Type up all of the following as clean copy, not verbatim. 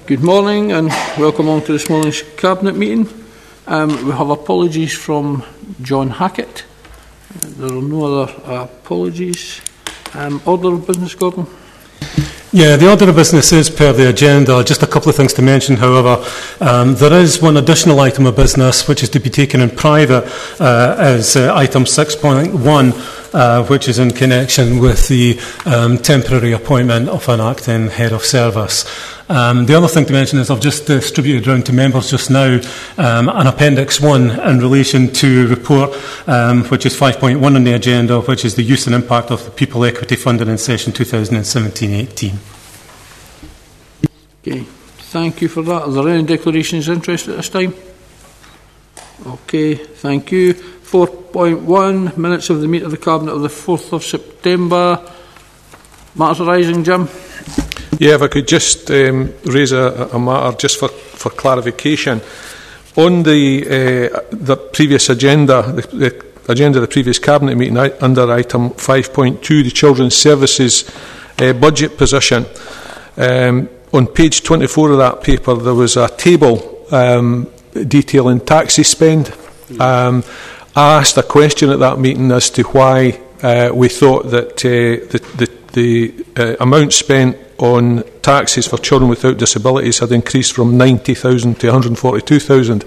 Good morning and welcome on to this morning's Cabinet meeting. We have apologies from John Hackett. There are no other apologies. Order of business, Gordon? Yeah, the order of business is per the agenda. Just a couple of things to mention, however. There is one additional item of business which is to be taken in private as item 6.1, which is in connection with the temporary appointment of an acting head of service. The other thing to mention is I've just distributed around to members just now an Appendix 1 in relation to report which is 5.1 on the agenda, which is the use and impact of the People Equity Funding in session 2017-18. Okay, thank you for that. Are there any declarations of interest at this time? Okay, thank you. 4.1, minutes of the meeting of the Cabinet of the 4th of September. Matters arising, Jim? Yeah, if I could just raise a matter just for clarification. On the previous agenda, the agenda of the previous Cabinet meeting, under item 5.2, the Children's Services budget position, on page 24 of that paper, there was a table detailing taxi spend. I asked a question at that meeting as to why we thought that the amount spent on taxis for children without disabilities had increased from 90,000 to 142,000.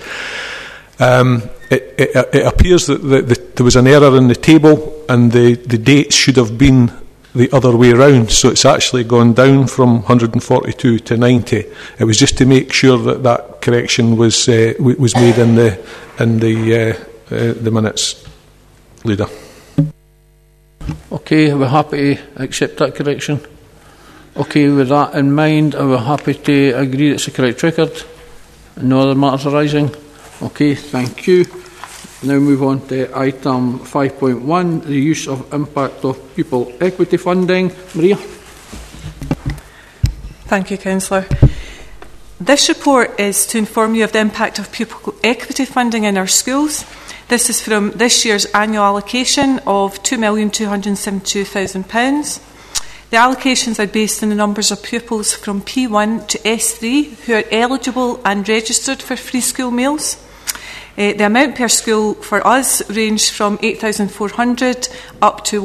It appears that there was an error in the table and the dates should have been the other way around, so it's actually gone down from 142 to 90. It was just to make sure that correction was made in the minutes, Leader. Okay, we're happy to accept that correction. Okay, with that in mind, are we happy to agree it's the correct record? No other matters arising? Okay, thank you. Now move on to item 5.1, the use of impact of pupil equity funding. Maria? Thank you, Councillor. This report is to inform you of the impact of pupil equity funding in our schools. This is from this year's annual allocation of £2,272,000. The allocations are based on the numbers of pupils from P1 to S3 who are eligible and registered for free school meals. The amount per school for us ranged from £8,400 up to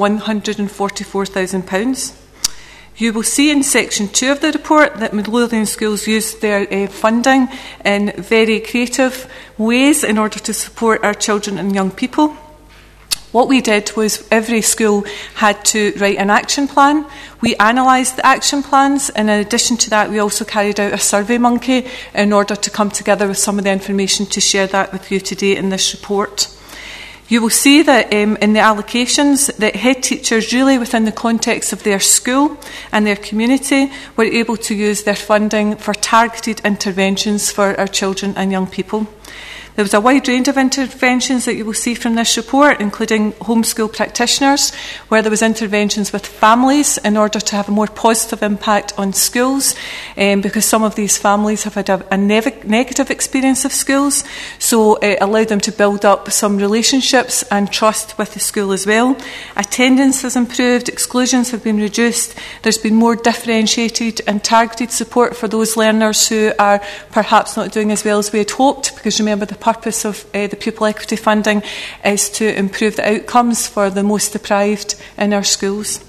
£144,000. You will see in section 2 of the report that Midlothian schools use their funding in very creative ways in order to support our children and young people. What we did was every school had to write an action plan. We analysed the action plans, and in addition to that, we also carried out a survey monkey in order to come together with some of the information to share that with you today in this report. You will see that in the allocations that head teachers, really within the context of their school and their community, were able to use their funding for targeted interventions for our children and young people. There was a wide range of interventions that you will see from this report, including homeschool practitioners, where there was interventions with families in order to have a more positive impact on schools, because some of these families have had a negative experience of schools, so it allowed them to build up some relationships and trust with the school as well. Attendance has improved, exclusions have been reduced, there's been more differentiated and targeted support for those learners who are perhaps not doing as well as we had hoped, because remember the purpose of the pupil equity funding is to improve the outcomes for the most deprived in our schools.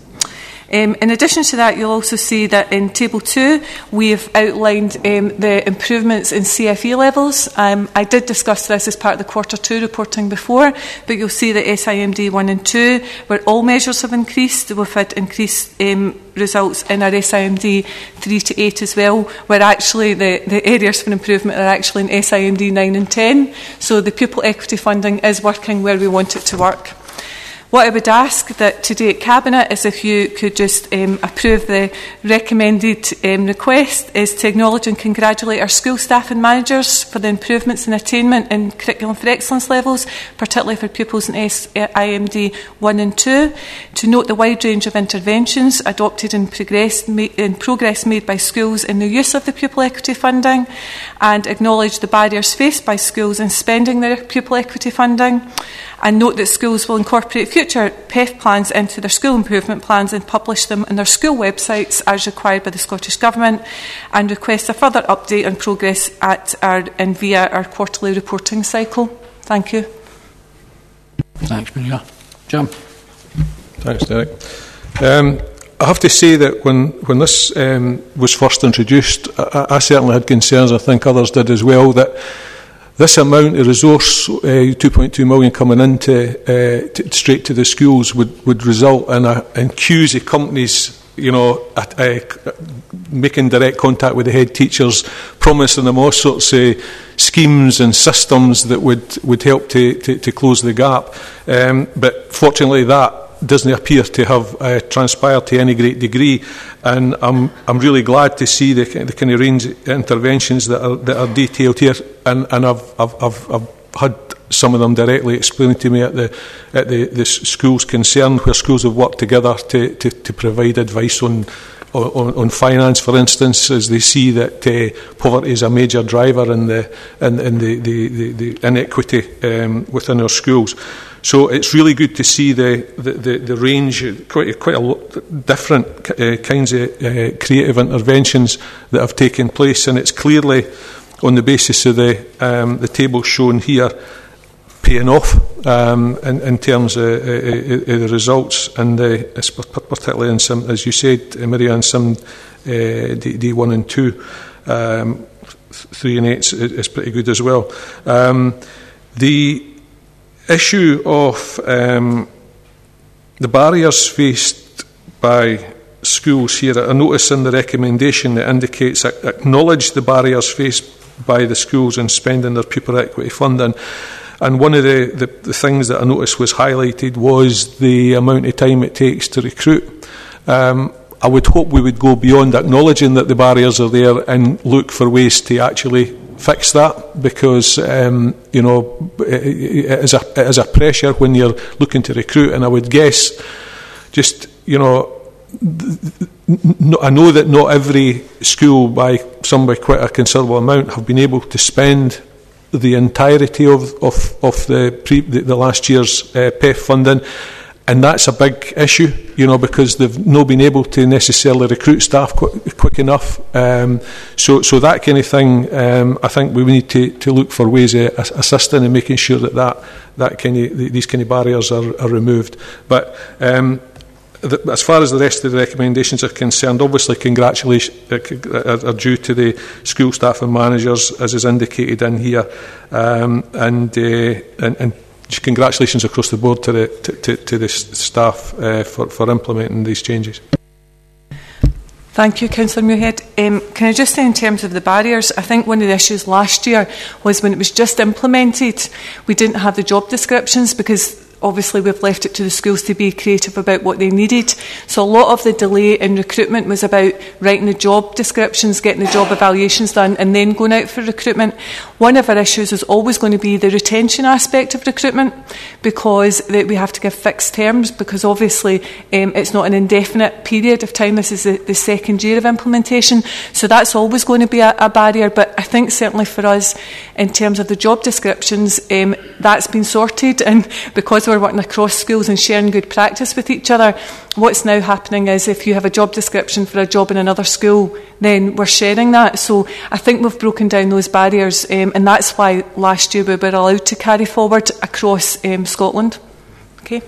In addition to that, you'll also see that in Table 2 we have outlined the improvements in CFE levels. I did discuss this as part of the Quarter 2 reporting before, but you'll see that SIMD 1 and 2, where all measures have increased, we've had increased results in our SIMD 3 to 8 as well, where actually the areas for improvement are actually in SIMD 9 and 10. So the pupil equity funding is working where we want it to work. What I would ask that today at Cabinet is if you could just approve the recommended request is to acknowledge and congratulate our school staff and managers for the improvements in attainment in curriculum for excellence levels, particularly for pupils in SIMD 1 and 2, to note the wide range of interventions adopted in progress made by schools in the use of the pupil equity funding, and acknowledge the barriers faced by schools in spending their pupil equity funding, And note that schools will incorporate future PEF plans into their school improvement plans and publish them on their school websites as required by the Scottish Government, and request a further update on progress and via our quarterly reporting cycle. Thank you. Thanks, Maria. Jim. Thanks, Derek. I have to say that when this was first introduced, I certainly had concerns, I think others did as well, that this amount of resource, 2.2 million coming into straight to the schools, would result in queues of companies, making direct contact with the head teachers, promising them all sorts of schemes and systems that would help to close the gap. But fortunately, that doesn't appear to have transpired to any great degree, and I'm really glad to see the kind of range of interventions that are detailed here, and I've had some of them directly explained to me at the schools concerned, where schools have worked together to provide advice on finance, for instance, as they see that poverty is a major driver in the inequity within our schools. So it's really good to see the range, quite a lot different kinds of creative interventions that have taken place, and it's clearly on the basis of the table shown here paying off in terms of the results, and particularly in some, as you said, Maria, in some D1 and 2, 3 and 8 is pretty good as well. The issue of the barriers faced by schools here, I notice in the recommendation that indicates acknowledge the barriers faced by the schools in spending their pupil equity funding. And one of the things that I noticed was highlighted was the amount of time it takes to recruit. I would hope we would go beyond acknowledging that the barriers are there and look for ways to actually fix that, because it is a pressure when you're looking to recruit. And I would guess, I know that not every school, by quite a considerable amount, have been able to spend the entirety of the last year's PEF funding, and that's a big issue, because they've not been able to necessarily recruit staff quick enough. So that kind of thing, I think we need to look for ways of assisting and making sure these kind of barriers are removed. But as far as the rest of the recommendations are concerned, obviously congratulations are due to the school staff and managers, as is indicated in here, and congratulations across the board to the staff for implementing these changes. Thank you, Councillor Muirhead. Can I just say, in terms of the barriers, I think one of the issues last year was when it was just implemented, we didn't have the job descriptions, because obviously we've left it to the schools to be creative about what they needed. So a lot of the delay in recruitment was about writing the job descriptions, getting the job evaluations done, and then going out for recruitment. One of our issues is always going to be the retention aspect of recruitment, because we have to give fixed terms, because obviously it's not an indefinite period of time. This is the second year of implementation. So that's always going to be a barrier. But I think certainly for us, in terms of the job descriptions, that's been sorted, and because we're working across schools and sharing good practice with each other, what's now happening is if you have a job description for a job in another school, then we're sharing that. So I think we've broken down those barriers, and that's why last year we were allowed to carry forward across Scotland. Okay.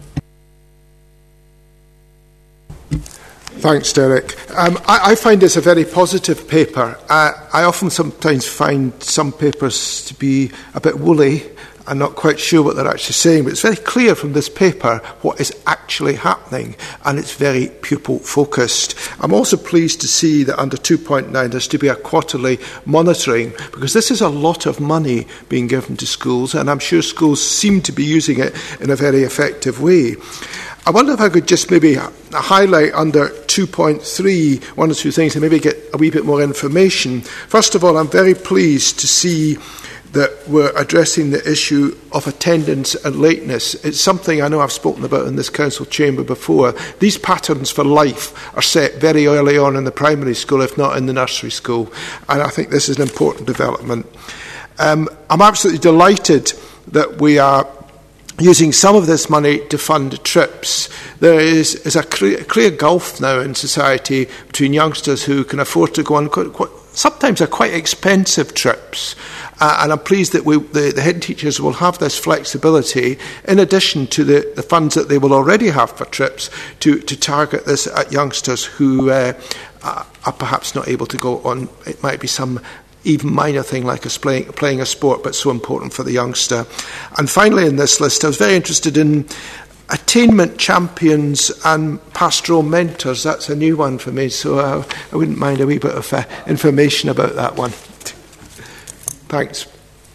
Thanks, Derek. I find this a very positive paper. I often sometimes find some papers to be a bit woolly. I'm not quite sure what they're actually saying, but it's very clear from this paper what is actually happening, and it's very pupil-focused. I'm also pleased to see that under 2.9 there's to be a quarterly monitoring, because this is a lot of money being given to schools, and I'm sure schools seem to be using it in a very effective way. I wonder if I could just maybe highlight under 2.3 one or two things and maybe get a wee bit more information. First of all, I'm very pleased to see that we're addressing the issue of attendance and lateness. It's something I know I've spoken about in this council chamber before. These patterns for life are set very early on in the primary school, if not in the nursery school, and I think this is an important development. I'm absolutely delighted that we are using some of this money to fund trips. There is a clear gulf now in society between youngsters who can afford to go on sometimes are quite expensive trips. And I'm pleased that the head teachers will have this flexibility, in addition to the funds that they will already have for trips, to target this at youngsters who are perhaps not able to go on. It might be some even minor thing like playing a sport, but so important for the youngster. And finally in this list, I was very interested in attainment champions and pastoral mentors. That's a new one for me, so I wouldn't mind a wee bit of information about that one. Thanks.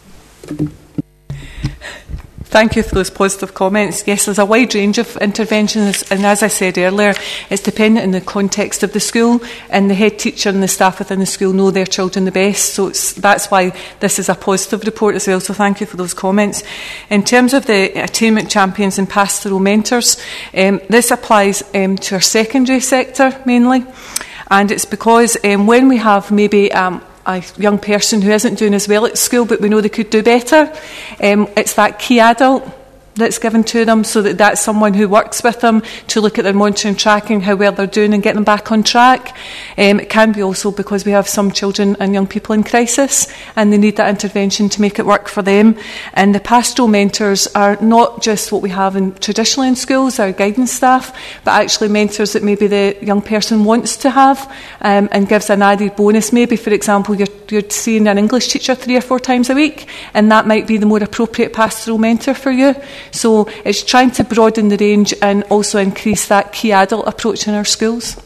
Thank you for those positive comments. Yes, there's a wide range of interventions, and as I said earlier, it's dependent on the context of the school, and the head teacher and the staff within the school know their children the best, so that's why this is a positive report as well, so thank you for those comments. In terms of the attainment champions and pastoral mentors, this applies to our secondary sector mainly, and it's because when we have maybe a young person who isn't doing as well at school but we know they could do better, it's that key adult that's given to them, so that's someone who works with them to look at their monitoring, tracking how well they're doing and get them back on track. It can be also because we have some children and young people in crisis and they need that intervention to make it work for them. And the pastoral mentors are not just what we have traditionally in schools, our guidance staff, but actually mentors that maybe the young person wants to have, and gives an added bonus. Maybe, for example, you're seeing an English teacher 3 or 4 times a week, and that might be the more appropriate pastoral mentor for you. So it's trying to broaden the range and also increase that key adult approach in our schools.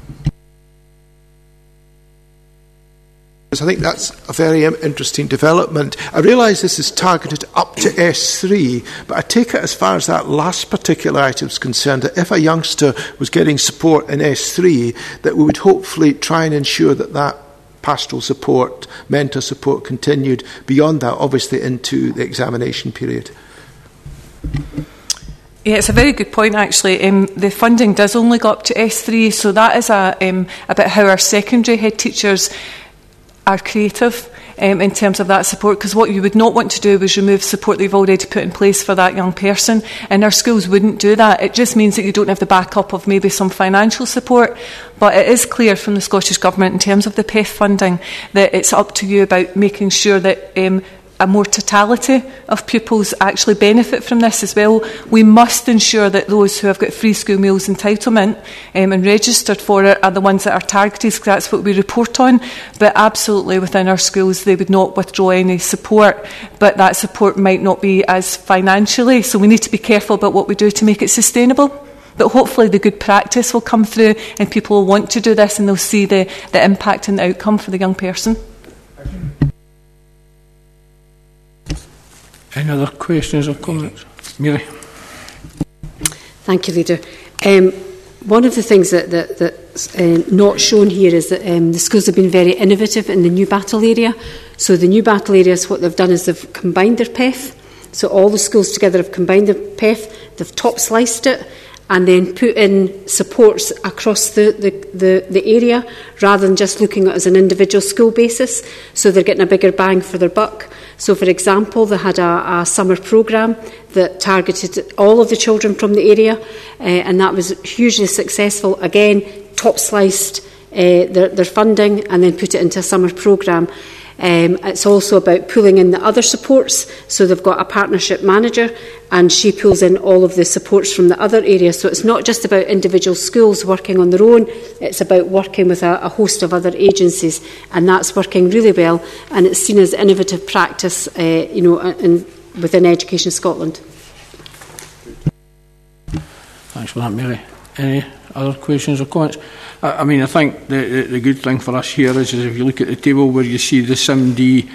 I think that's a very interesting development. I realise this is targeted up to S3, but I take it as far as that last particular item is concerned, that if a youngster was getting support in S3, that we would hopefully try and ensure that pastoral support, mentor support continued beyond that, obviously into the examination period. Yeah, it's a very good point actually. The funding does only go up to S3, so that is about how our secondary head teachers are creative in terms of that support, because what you would not want to do is remove support they've already put in place for that young person, and our schools wouldn't do that. It just means that you don't have the backup of maybe some financial support, but it is clear from the Scottish Government in terms of the PEF funding that it's up to you about making sure that a more totality of pupils actually benefit from this as well. We must ensure that those who have got free school meals entitlement and registered for it are the ones that are targeted, because that's what we report on. But absolutely within our schools they would not withdraw any support, but that support might not be as financially, so we need to be careful about what we do to make it sustainable. But hopefully the good practice will come through and people will want to do this and they'll see the impact and the outcome for the young person. Any other questions or comments? Mary? Thank you, Leader. One of the things that's not shown here is that the schools have been very innovative in the new battle area. So the new battle areas, what they've done is they've combined their PEF. So all the schools together have combined their PEF, they've top sliced it, and then put in supports across the area rather than just looking at it as an individual school basis. So they're getting a bigger bang for their buck. So, for example, they had a summer programme that targeted all of the children from the area, and that was hugely successful. Again, top sliced their funding and then put it into a summer programme. It's also about pulling in the other supports. So they've got a partnership manager and she pulls in all of the supports from the other areas. So it's not just about individual schools working on their own, it's about working with a host of other agencies, and that's working really well, and it's seen as innovative practice within Education Scotland. Thanks for that, Mary. Any other questions or comments? I mean, I think the good thing for us here is if you look at the table where you see the SIMD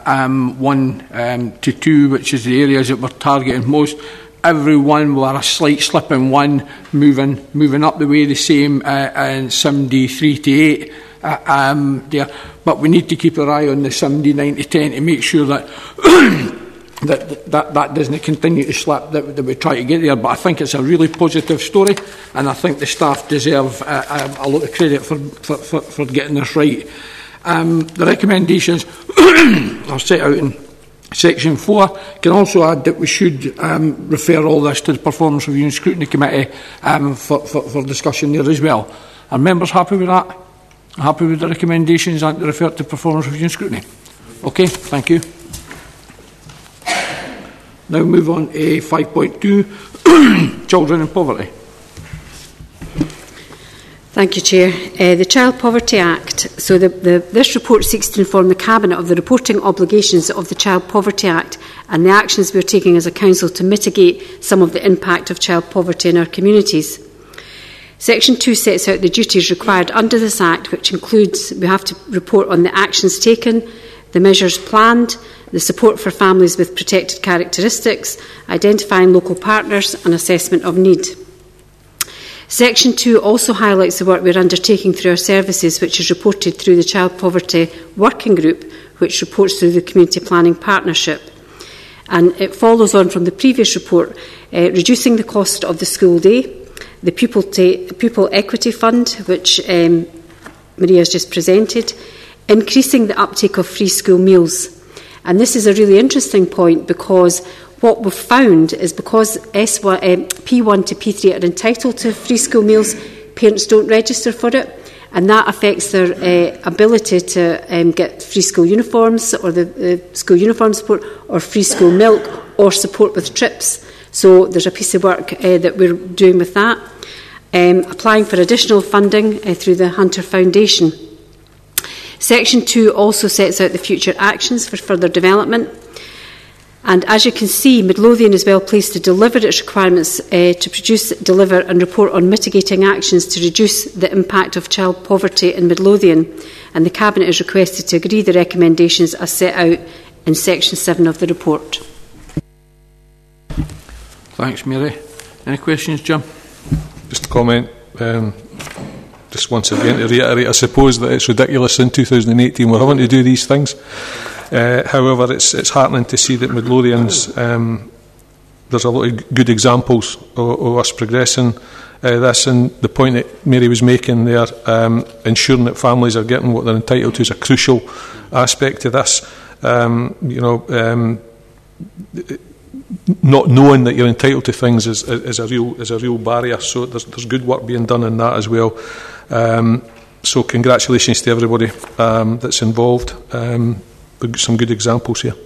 1 to 2, which is the areas that we're targeting most, every one will have a slight slip in one, moving up the way the same, and SIMD 3 to 8 there. But we need to keep our eye on the SIMD 9 to 10 to make sure that that doesn't continue to slip, that we try to get there. But I think it's a really positive story, and I think the staff deserve a lot of credit for getting this right. The recommendations are set out in Section 4 can also add that we should refer all this to the Performance Review and Scrutiny Committee for discussion there as well. Are members happy with that? Happy with the recommendations and to refer to Performance Review and Scrutiny? Okay, thank you. Now move on to 5.2, Children in Poverty. Thank you, Chair. The Child Poverty Act. So this report seeks to inform the Cabinet of the reporting obligations of the Child Poverty Act and the actions we are taking as a Council to mitigate some of the impact of child poverty in our communities. Section 2 sets out the duties required under this Act, which includes we have to report on the actions taken, the measures planned, the support for families with protected characteristics, identifying local partners and assessment of need. Section 2 also highlights the work we are undertaking through our services, which is reported through the Child Poverty Working Group, which reports through the Community Planning Partnership. And it follows on from the previous report, reducing the cost of the school day, the Pupil Equity Fund, which Maria has just presented, increasing the uptake of free school meals. And this is a really interesting point because what we've found is because P1 to P3 are entitled to free school meals, parents don't register for it, and that affects their ability to get free school uniforms or the school uniform support or free school milk or support with trips. So there's a piece of work that we're doing with that. Applying for additional funding through the Hunter Foundation. Section 2 also sets out the future actions for further development. And as you can see, Midlothian is well placed to deliver its requirements to produce, deliver and report on mitigating actions to reduce the impact of child poverty in Midlothian. And the Cabinet is requested to agree the recommendations as set out in Section 7 of the report. Thanks, Mary. Any questions, Jim? Just a comment. Just once again to reiterate, I suppose that it's ridiculous in 2018 we're having to do these things. However, it's heartening to see that Midlothians, there's a lot of good examples of us progressing this, and the point that Mary was making there, ensuring that families are getting what they're entitled to is a crucial aspect of this. Not knowing that you're entitled to things is a real barrier. So there's good work being done in that as well. So congratulations to everybody that's involved. Some good examples here.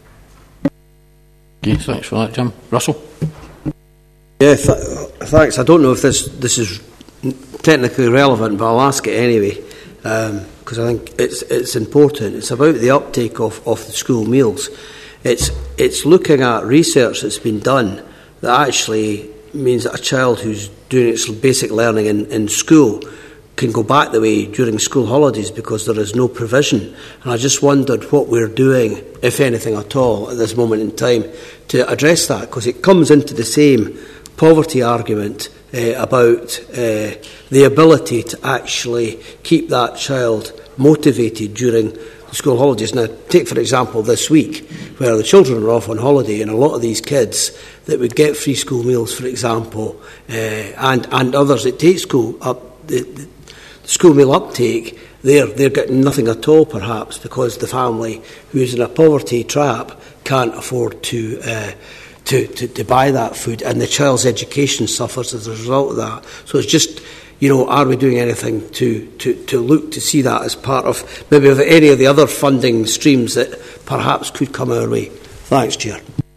Okay, thanks for that, Jim. Russell? Yeah, thanks. I don't know if this is technically relevant, but I'll ask it anyway, because I think it's important. It's about the uptake of the school meals. It's looking at research that's been done that actually means that a child who's doing its basic learning in school can go back the way during school holidays because there is no provision. And I just wondered what we're doing, if anything at all, at this moment in time to address that, because it comes into the same poverty argument about the ability to actually keep that child motivated during the school holidays. Now, take for example this week, where the children are off on holiday, and a lot of these kids that would get free school meals, for example, and others that take school up the school meal uptake, they're getting nothing at all, perhaps, because the family who's in a poverty trap can't afford to buy that food, and the child's education suffers as a result of that. So it's just, are we doing anything to look to see that as part of maybe of any of the other funding streams that perhaps could come our way? Thanks, Chair.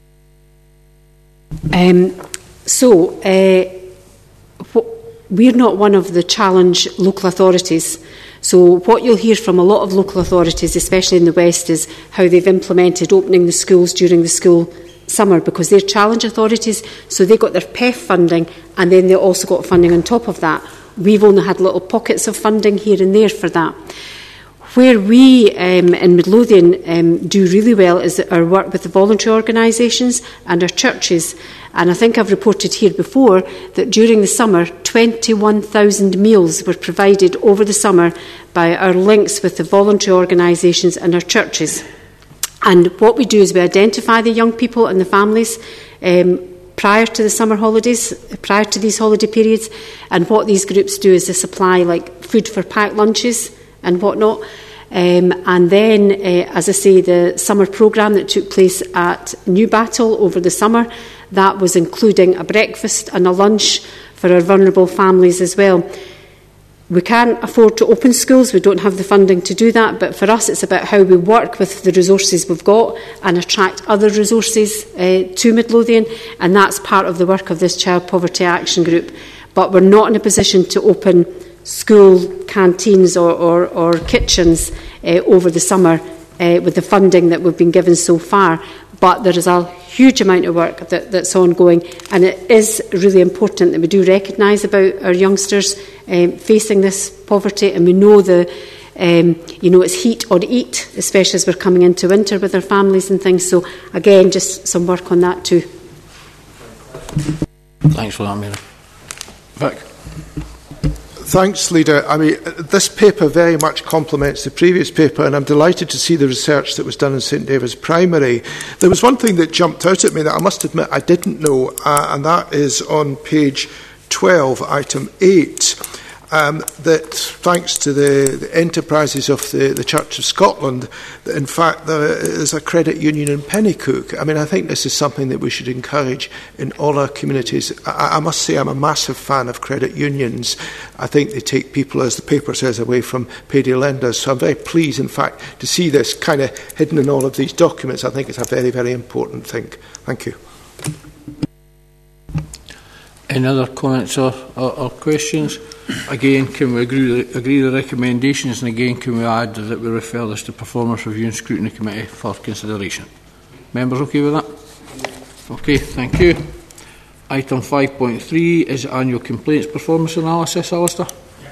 We're not one of the challenge local authorities. So what you'll hear from a lot of local authorities, especially in the West, is how they've implemented opening the schools during the school summer, because they're challenge authorities, so they got their PEF funding and then they also got funding on top of that. We've only had little pockets of funding here and there for that. Where we in Midlothian do really well is our work with the voluntary organisations and our churches. And I think I've reported here before that during the summer, 21,000 meals were provided over the summer by our links with the voluntary organisations and our churches. And what we do is we identify the young people and the families prior to the summer holidays, prior to these holiday periods. And what these groups do is they supply like food for packed lunches and whatnot. And then, as I say, the summer programme that took place at Newbattle over the summer, that was including a breakfast and a lunch for our vulnerable families as well. We can't afford to open schools, we don't have the funding to do that, but for us it's about how we work with the resources we've got and attract other resources to Midlothian, and that's part of the work of this Child Poverty Action Group. But we're not in a position to open school canteens or kitchens over the summer with the funding that we've been given so far. But there is a huge amount of work that's ongoing, and it is really important that we do recognise about our youngsters facing this poverty, and we know it's heat or eat, especially as we're coming into winter with our families and things. So again, just some work on that too. Thanks for that, Mary. Vic. Thanks, Leader. I mean, this paper very much complements the previous paper, and I'm delighted to see the research that was done in St David's Primary. There was one thing that jumped out at me that I must admit I didn't know, and that is on page 12, item 8, that thanks to the enterprises of the Church of Scotland, that in fact there is a credit union in Pennycook. I mean, I think this is something that we should encourage in all our communities. I must say I'm a massive fan of credit unions. I think they take people, as the paper says, away from payday lenders. So I'm very pleased, in fact, to see this kind of hidden in all of these documents. I think it's a very, very important thing. Thank you. Any other comments or questions? Again, can we agree the recommendations, and again, can we add that we refer this to Performance Review and Scrutiny Committee for consideration? Members okay with that? Okay, thank you. Item 5.3 is Annual Complaints Performance Analysis. Alistair?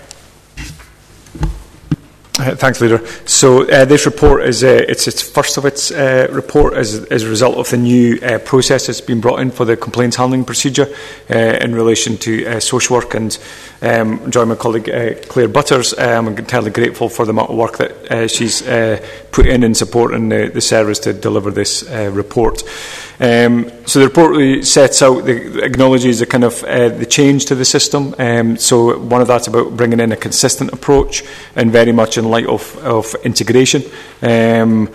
Thanks, Leader. So this report is its first of its report as a result of the new process that's been brought in for the complaints handling procedure in relation to social work. And join my colleague Claire Butters. I'm entirely grateful for the amount of work that she's put in supporting the service to deliver this report. So the report really sets out, acknowledges the kind of the change to the system. So one of that's about bringing in a consistent approach, and very much in light of integration. And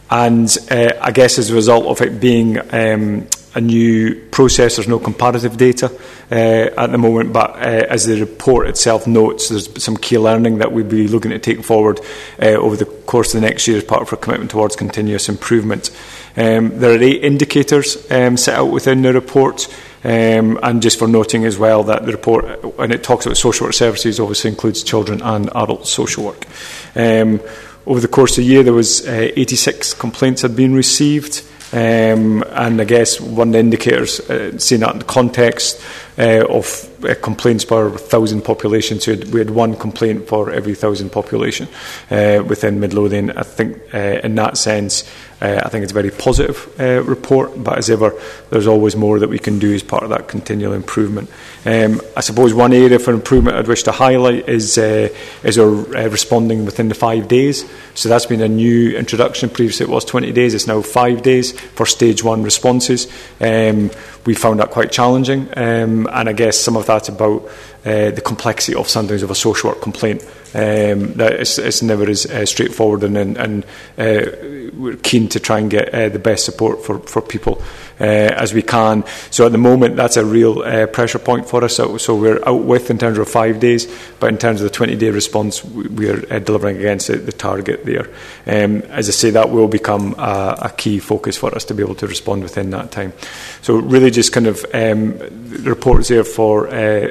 I guess as a result of it being a new process, there's no comparative data at the moment, but as the report itself notes, there's some key learning that we'll be looking to take forward over the course of the next year as part of our commitment towards continuous improvement. There are 8 indicators set out within the report, and just for noting as well that the report, when it talks about social work services, obviously includes children and adult social work. Over the course of the year, there was 86 complaints had been received. And I guess one of the indicators, seeing that in the context of complaints per 1,000 population, so we had 1 complaint for every 1,000 population within Midlothian. I think in that sense, I think it's a very positive report, but as ever, there's always more that we can do as part of that continual improvement. I suppose one area for improvement I'd wish to highlight is our responding within the 5 days. So that's been a new introduction. Previously it was 20 days, it's now 5 days for stage 1 responses. We found that quite challenging, and I guess some of that's about the complexity of sometimes of a social work complaint. That it's never as straightforward, and we're keen to try and get the best support for people as we can. So at the moment, that's a real pressure point for us. So we're out with in terms of 5 days, but in terms of the 20-day response, we're delivering against the target there. As I say, that will become a key focus for us to be able to respond within that time. So really just kind of the reports there for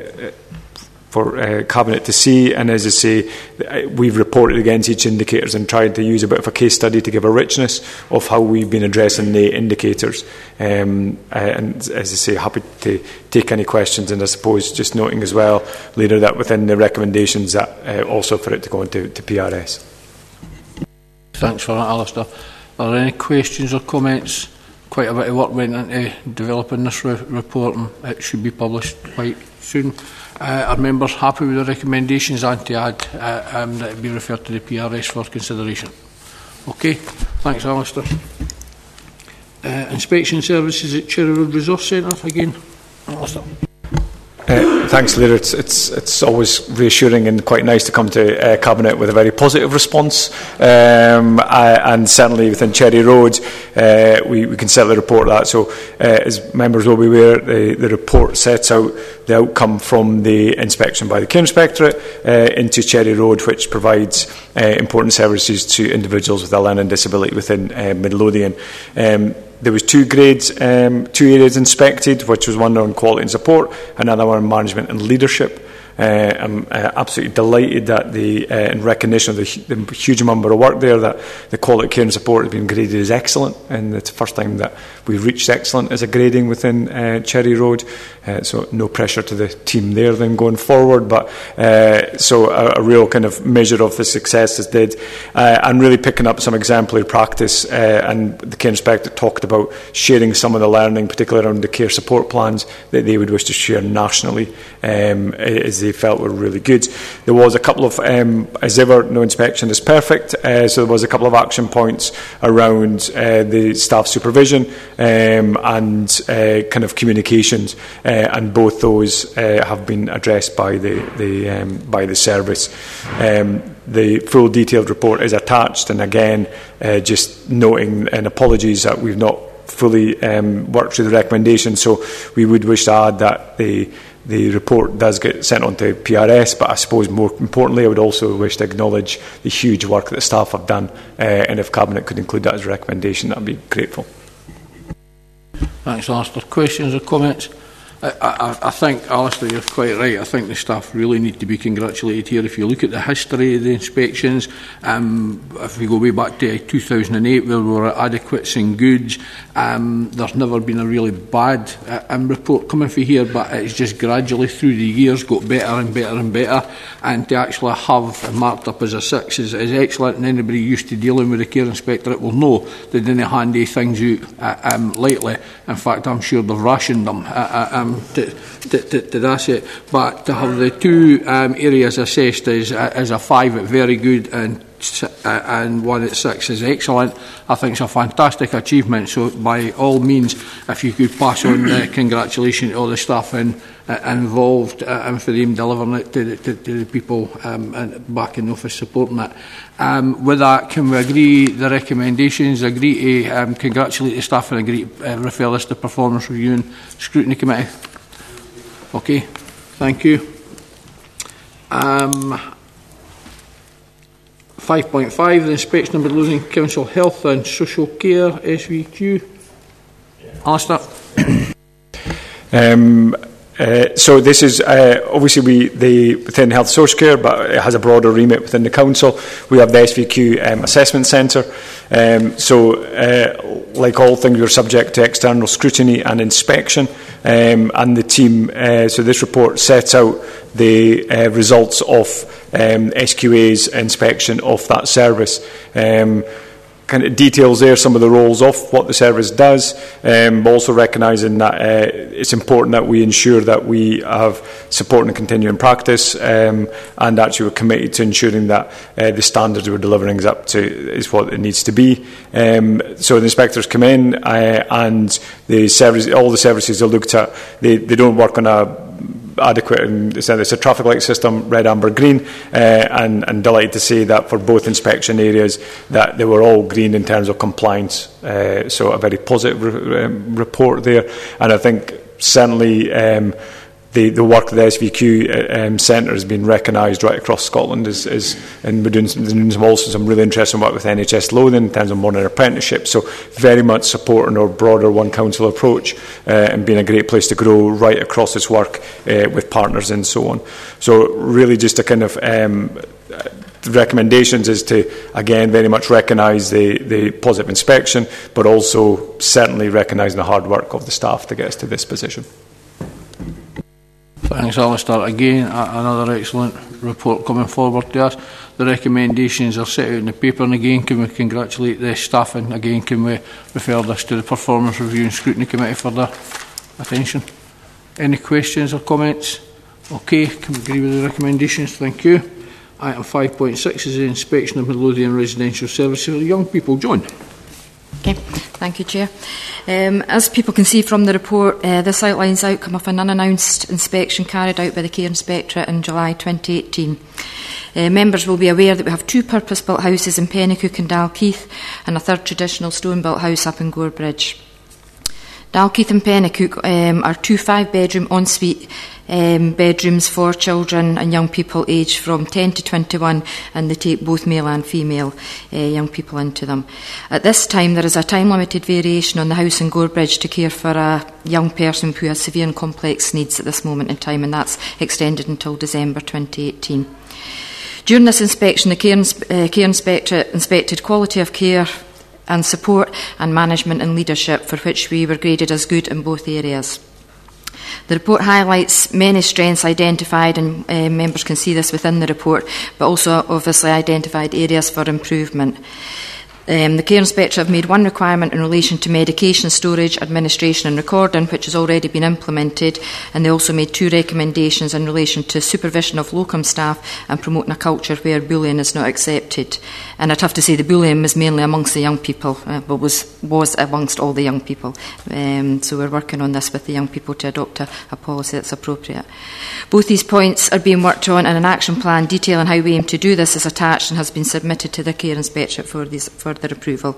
Cabinet to see, and as I say, we've reported against each indicators and tried to use a bit of a case study to give a richness of how we've been addressing the indicators. And as I say, happy to take any questions, and I suppose just noting as well, Leader, that within the recommendations that also for it to go into PRS. Thanks for that, Alistair. Are there any questions or comments? Quite a bit of work went into developing this report, and it should be published quite soon. Are members happy with the recommendations and to add that it be referred to the PRS for consideration? Okay, thanks, Alistair. Inspection services at Cherry Road Resource Centre again. Alistair. Thanks, Leader. It's always reassuring and quite nice to come to Cabinet with a very positive response, and certainly within Cherry Road we can certainly report that. So as members will be aware, the report sets out the outcome from the inspection by the Care Inspectorate into Cherry Road, which provides important services to individuals with a learning disability within Midlothian. There was 2 grades, 2 areas inspected, which was one on quality and support, another one on management and leadership. I'm absolutely delighted that in recognition of the huge amount of work there, that the quality care and support has been graded as excellent, and it's the first time that we've reached excellent as a grading within Cherry Road. So no pressure to the team there then going forward, but so a real kind of measure of the success is did, and really picking up some exemplary practice, and the Care Inspector talked about sharing some of the learning, particularly around the care support plans that they would wish to share nationally, as they felt were really good. There was a couple of, as ever, no inspection is perfect, so there was a couple of action points around the staff supervision and kind of communications, and both those have been addressed by the service. The full detailed report is attached, and again, just noting and apologies that we've not fully worked through the recommendations, so we would wish to add that the report does get sent on to PRS, but I suppose more importantly I would also wish to acknowledge the huge work that the staff have done, and if Cabinet could include that as a recommendation, that would be grateful. Thanks, Alistair. Questions or comments? I think, Alistair, you're quite right. I think the staff really need to be congratulated here. If you look at the history of the inspections, if we go way back to 2008 where we were at adequates and goods, there's never been a really bad report coming from here, but it's just gradually through the years got better and better and better, and to actually have marked up as a 6 is excellent, and anybody used to dealing with the Care Inspectorate will know they didn't hand these things out lightly. In fact, I'm sure they've rationed them to that's it. But to have the 2 areas assessed as a 5 at very good and 1 at 6 is excellent, I think it's a fantastic achievement. So by all means, if you could pass on congratulations to all the staff involved, and for them delivering it to the people back in the office supporting it. With that, can we agree the recommendations, agree to congratulate the staff, and agree to refer this to Performance Review and Scrutiny Committee? Okay, thank you. 5.5, the inspection of Midlothian Council Health and Social Care, SVQ. Alistair. So this is obviously within Health Social Care, but it has a broader remit within the council. We have the SVQ Assessment Centre. Like all things, we're subject to external scrutiny and inspection, and the team. So this report sets out the results of SQA's inspection of that service. Kind of details there some of the roles of what the service does, but also recognising that it's important that we ensure that we have support and continuing practice, and actually we're committed to ensuring that the standards we're delivering is up to is what it needs to be. So the inspectors come in, and the service, all the services are looked at. They don't work on a adequate, and it's a traffic light system, red, amber, green, and delighted to say that for both inspection areas that they were all green in terms of compliance, so a very positive report there. And I think certainly the work of the SVQ Centre has been recognised right across Scotland, and we're doing some really interesting work with NHS Lothian in terms of modern apprenticeship, so very much supporting our broader One Council approach, and being a great place to grow right across this work with partners and so on. So really just a kind of the recommendations is to, again, very much recognise the positive inspection, but also certainly recognising the hard work of the staff to get us to this position. Thanks, Alistair. Again, another excellent report coming forward to us. The recommendations are set out in the paper, and again, can we congratulate the staff, and again, can we refer this to the Performance Review and Scrutiny Committee for their attention? Any questions or comments? Okay, can we agree with the recommendations? Thank you. Item 5.6 is the inspection of Midlothian residential services for young people. John. Okay, thank you, Chair. As people can see from the report, this outlines the outcome of an unannounced inspection carried out by the Care Inspectorate in July 2018. Members will be aware that we have 2 purpose-built houses in Pennycook and Dalkeith and a 3rd traditional stone-built house up in Gorebridge. Dalkeith and Pennycook are 2 5-bedroom ensuite bedrooms for children and young people aged from 10 to 21, and they take both male and female young people into them. At this time, there is a time-limited variation on the house in Gorebridge to care for a young person who has severe and complex needs at this moment in time, and that's extended until December 2018. During this inspection, the Care Inspectorate inspected quality of care and support and management and leadership, for which we were graded as good in both areas. The report highlights many strengths identified, and members can see this within the report, but also obviously identified areas for improvement. The Care Inspectorate have made one requirement in relation to medication storage, administration and recording, which has already been implemented, and they also made 2 recommendations in relation to supervision of locum staff and promoting a culture where bullying is not accepted. And I'd have to say the bullying was mainly amongst the young people, but was amongst all the young people. So we're working on this with the young people to adopt a policy that's appropriate. Both these points are being worked on, and an action plan detailing how we aim to do this is attached and has been submitted to the Care Inspectorate for their approval.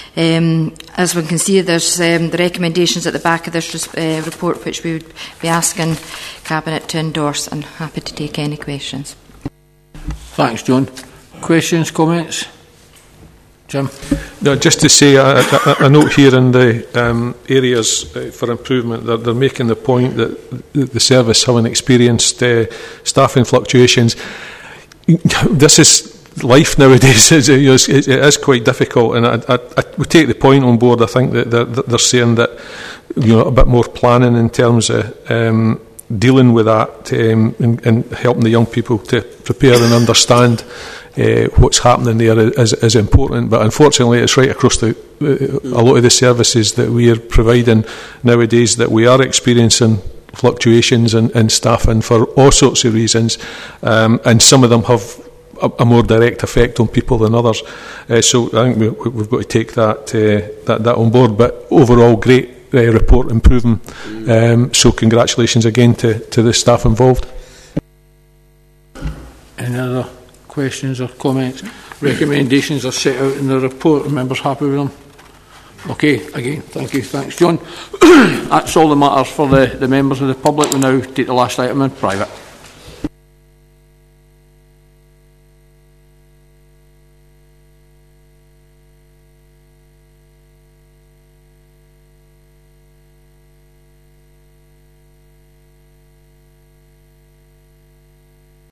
As one can see, there's the recommendations at the back of this report, which we would be asking Cabinet to endorse, and happy to take any questions. Thanks, John. Questions, comments? Jim? No, just to say, a note here in the areas for improvement, they're making the point that the service having experienced staffing fluctuations. This is life nowadays. It is quite difficult, and I would take the point on board. I think that they're saying that, you know, a bit more planning in terms of dealing with that and helping the young people to prepare and understand what's happening there is important. But unfortunately, it's right across a lot of the services that we are providing nowadays that we are experiencing fluctuations in staffing for all sorts of reasons, and some of them have a more direct effect on people than others. So I think we've got to take that on board. But overall, great report, improving. So congratulations again to the staff involved. Any other questions or comments? Recommendations are set out in the report. Are members happy with them? Okay, again, thank you. Thanks, John. That's all the matters for the members of the public. We now take the last item in private.